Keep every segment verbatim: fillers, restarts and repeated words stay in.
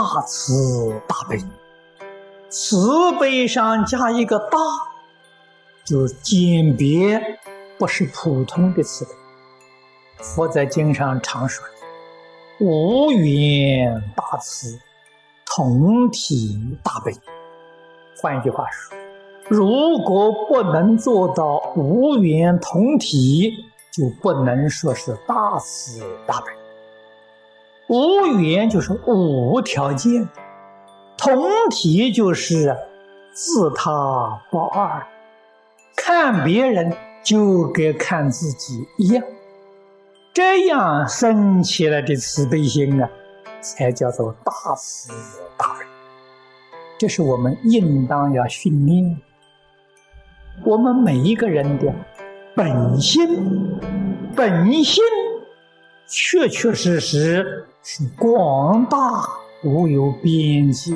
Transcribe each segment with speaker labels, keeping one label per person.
Speaker 1: 大慈大悲。慈悲上加一个大，就鉴别不是普通的慈悲。佛在经上常说的无缘大慈，同体大悲。换一句话说，如果不能做到无缘同体，就不能说是大慈大悲。无缘就是无条件，同体就是自他不二，看别人就跟看自己一样，这样生起来的慈悲心啊，才叫做大慈大悲。这是我们应当要训练。我们每一个人的本心，本心确确实实是广大无有边际的。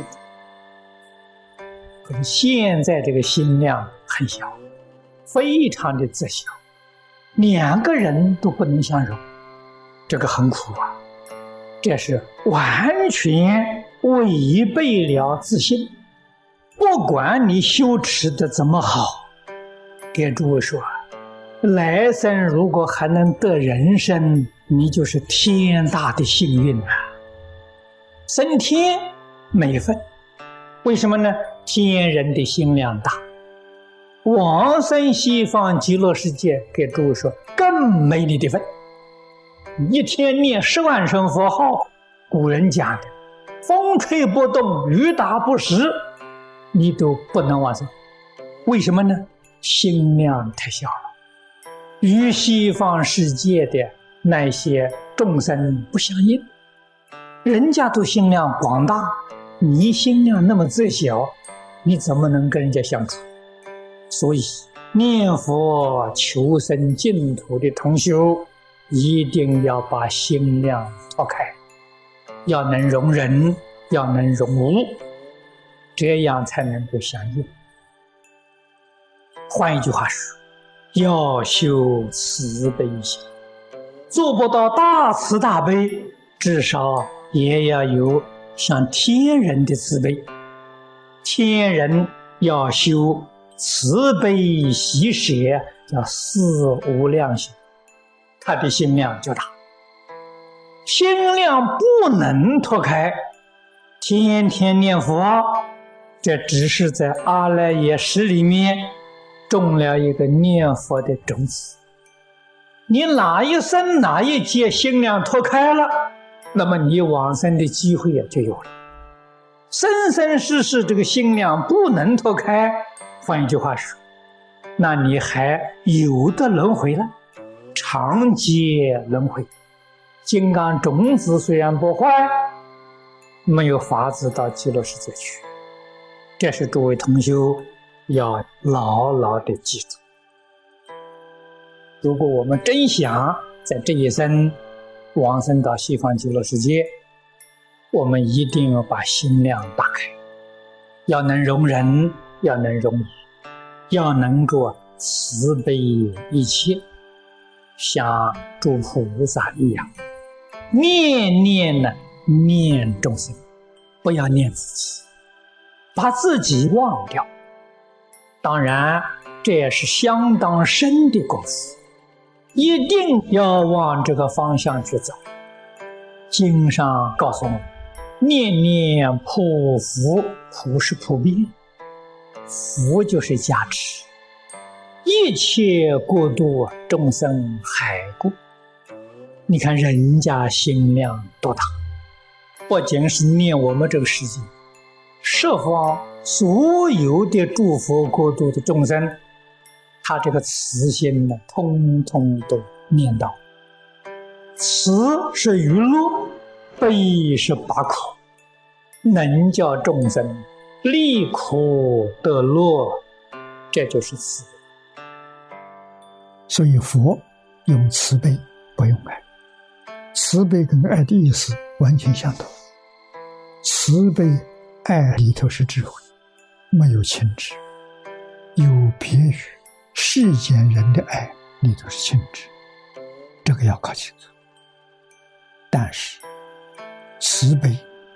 Speaker 1: 可是现在这个心量很小，非常的自小，两个人都不能相容，这个很苦啊。这是完全违背了自信。不管你修持的怎么好，给诸位说，来生如果还能得人生，你就是天大的幸运啊！升天没份，为什么呢？天人的心量大。往生西方极乐世界，给诸位说，更没你的份。一天念十万声佛号，古人讲的风吹不动，雨打不湿，你都不能往生。为什么呢？心量太小了，与西方世界的那些众生不相应。人家都心量广大，你心量那么自小，你怎么能跟人家相处？所以念佛求生净土的同修，一定要把心量拓开，要能容人，要能容无，这样才能够相应。换一句话说，要修慈悲心，做不到大慈大悲，至少也要有像天人的慈悲。天人要修慈悲喜舍，叫四无量心，他的心量就大。心量不能拓开，天天念佛，这只是在阿赖耶识里面种了一个念佛的种子。你哪一生哪一劫心量拓开了，那么你往生的机会就有了。生生世世这个心量不能拓开，换一句话说，那你还有的轮回了，长劫轮回。金刚种子虽然不坏，没有法子到极乐世界去。这是诸位同修要牢牢的记住。如果我们真想在这一生往生到西方极乐世界，我们一定要把心量打开，要能容人，要能容我，要能够慈悲一切，像诸菩萨一样，念念呢念众生，不要念自己，把自己忘掉。当然这也是相当深的功夫，一定要往这个方向去走。经上告诉我们，念念普福，普是普遍，福就是加持，一切国度众生海过。你看人家心量多大，不仅是念我们这个世界，十方所有的诸佛国度的众生，他这个慈心呢，通通都念到。慈是娱乐，悲是拔苦，能叫众生离苦得乐，这就是慈悲。
Speaker 2: 所以佛用慈悲，不用爱。慈悲跟爱的意思完全相同。慈悲爱里头是智慧，没有情执，有别于世间人的爱里头是情执，这个要搞清楚。但是慈悲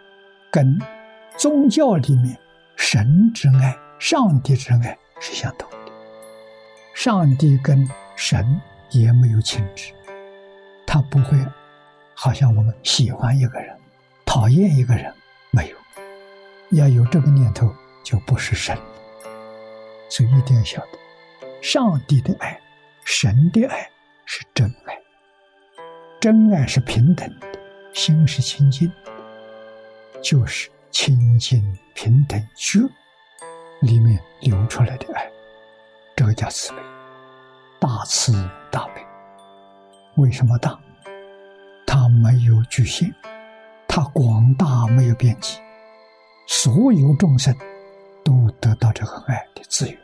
Speaker 2: 跟宗教里面神之爱、上帝之爱是相同的。上帝跟神也没有情执，他不会好像我们喜欢一个人、讨厌一个人，没有。要有这个念头，就不是神。所以一定要晓得，上帝的爱、神的爱是真爱，真爱是平等的，心是清净的，就是清净平等觉里面流出来的爱，这个叫慈悲，大慈大悲。为什么大？它没有局限，它广大没有边际，所有众生都得到这个爱的资源。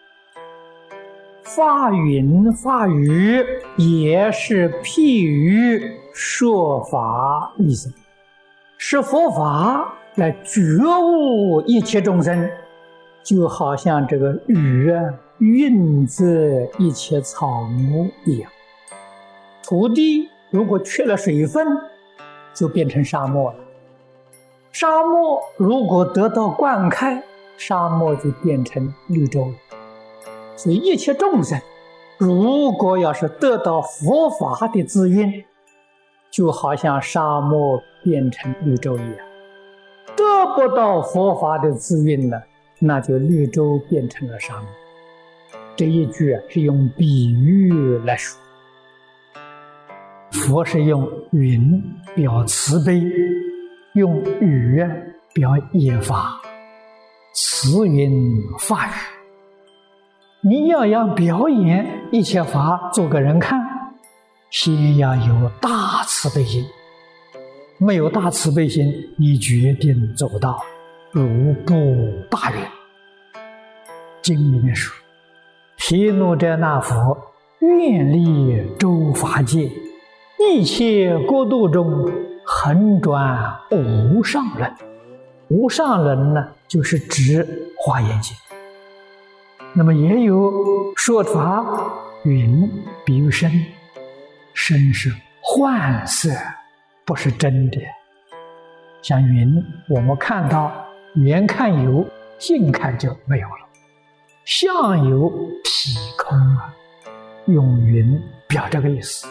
Speaker 1: 法云法语也是譬喻说法利生，是佛法来觉悟一切众生，就好像这个雨啊润泽一切草木一样。土地如果缺了水分，就变成沙漠了。沙漠如果得到灌溉，沙漠就变成绿洲了。所以一切众生如果要是得到佛法的滋润，就好像沙漠变成绿洲一样。得不到佛法的滋润了，那就绿洲变成了沙漠。这一句是用比喻来说，佛是用云表慈悲，用雨表业法，慈云法语。你要要表演一切法做给人看，先要有大慈悲心。没有大慈悲心，你决定做不到，如步大云。经里面说，毗卢遮那佛愿力周法界，一切国度中横转无上轮。无上轮呢，就是指华严经。那么也有说法，云比喻身，身是幻色，不是真的。像云，我们看到远看有，近看就没有了。相由体空啊，用云表这个意思。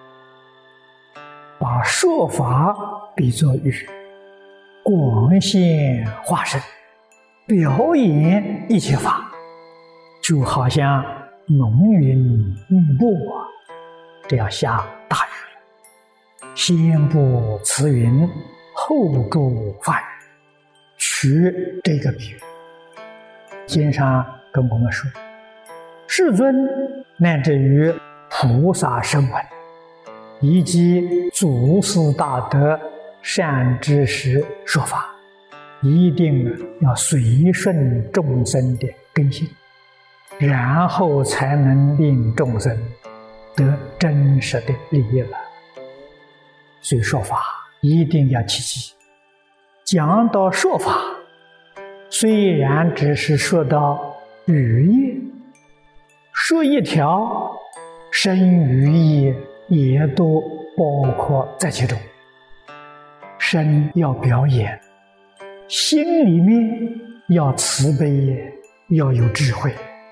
Speaker 1: 把说法比作雨，广现化身，表演一切法，就好像浓云密布啊，这要下大雨了。先布慈云，后助法雨，取这个比喻。经上跟我们说，世尊乃至于菩萨声闻，以及祖师大德善知识说法，一定要随顺众生的根性，然后才能令众生得真实的利益了。所以说法一定要契机。讲到说法，虽然只是说到语业，说一条身语意也都包括在其中。身要表演，心里面要慈悲，要有智慧。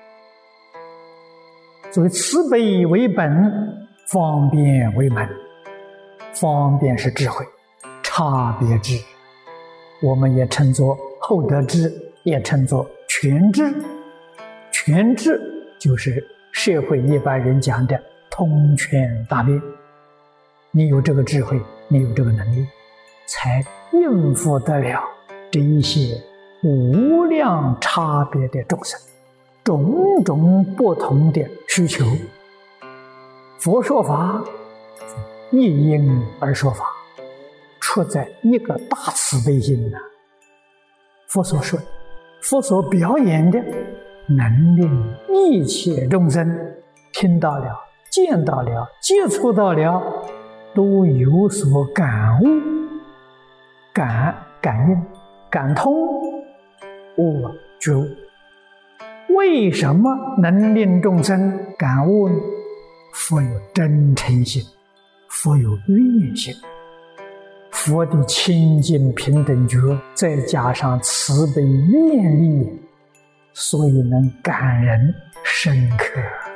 Speaker 1: 所以慈悲为本，方便为门。方便是智慧，差别智，我们也称作厚德智，也称作全智。全智就是社会一般人讲的通权达变。你有这个智慧，你有这个能力，才应付得了这一些无量差别的众生，种种不同的需求。佛说法一因而说法，出在一个大慈悲心呐。佛所说，佛所表演的，能令一切众生听到了、见到了、接触到了，都有所感悟、感感应、感通、悟觉悟。为什么能令众生感悟呢？佛有真诚心，佛有愿心， 佛的清净平等觉，再加上慈悲愿力，所以能感人深刻。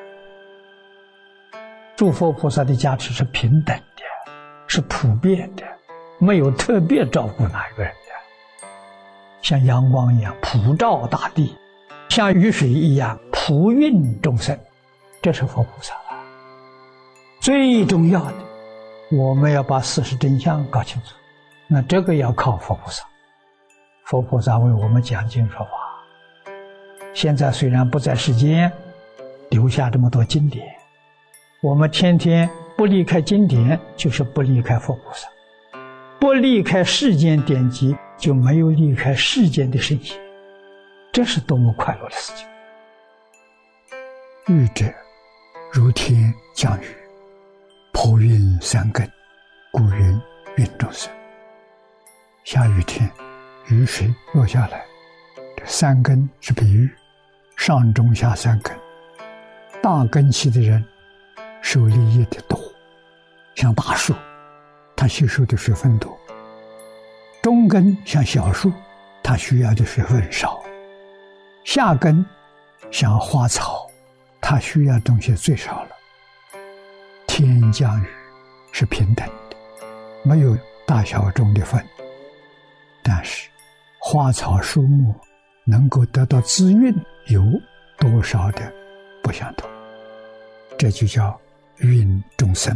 Speaker 1: 诸佛菩萨的加持是平等的，是普遍的，没有特别照顾哪一个人的。像阳光一样普照大地，像雨水一样普运众生，这是佛菩萨了。最重要的，我们要把事实真相搞清楚，那这个要靠佛菩萨。佛菩萨为我们讲经说法，现在虽然不在世间，留下这么多经典，我们天天不离开经典，就是不离开佛菩萨，不离开世间典籍，就没有离开世间的圣贤，这是多么快乐的事情。
Speaker 2: 雨者如天降雨，普运三根，故云运众生。下雨天雨水落下来，这三根是比喻，上中下三根。大根器的人受利益的多，像大树，它吸收的水分多；中根像小树，它需要的水分少；下根像花草，它需要的东西最少了。天降雨是平等的，没有大小中的分，但是花草树木能够得到滋润有多少的不相同，这就叫运众生。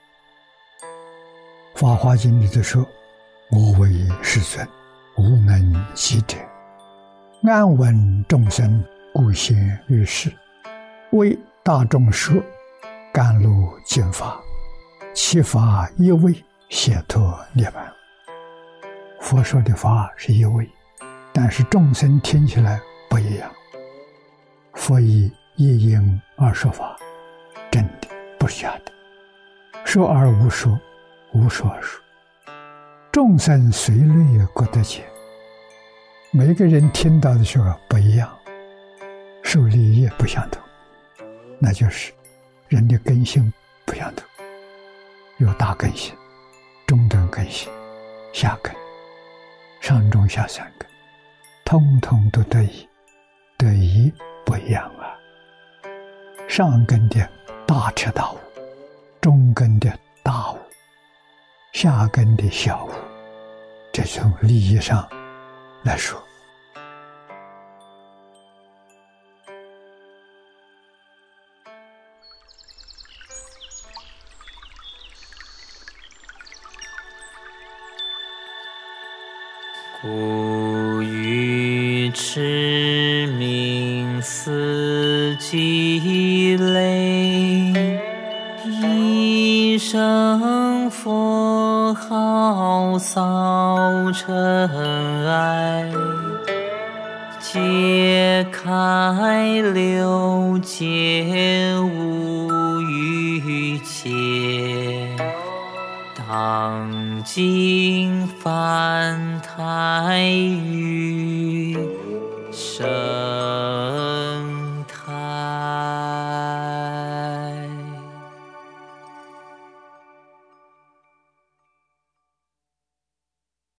Speaker 2: 法华经里头说，我为世尊，无能及者，安稳众生，故现于世，为大众说甘露净法，其法一味，解脱涅槃。佛说的法是一味，但是众生听起来不一样。佛以一因而说法，真的不是假的。说而无说，无说而说，众生随类各得解。每个人听到的时候不一样，受利益不相同，那就是人的根性不相同，有大根性、中等根性、下根、上中下三根，通通都得益，得益不一样啊。上根的大彻大悟，中根的大悟，下根的小悟，这从利益上来说。
Speaker 3: 故欲持名思积累，一生佛号扫尘埃，揭开六界无余界，当今凡胎于生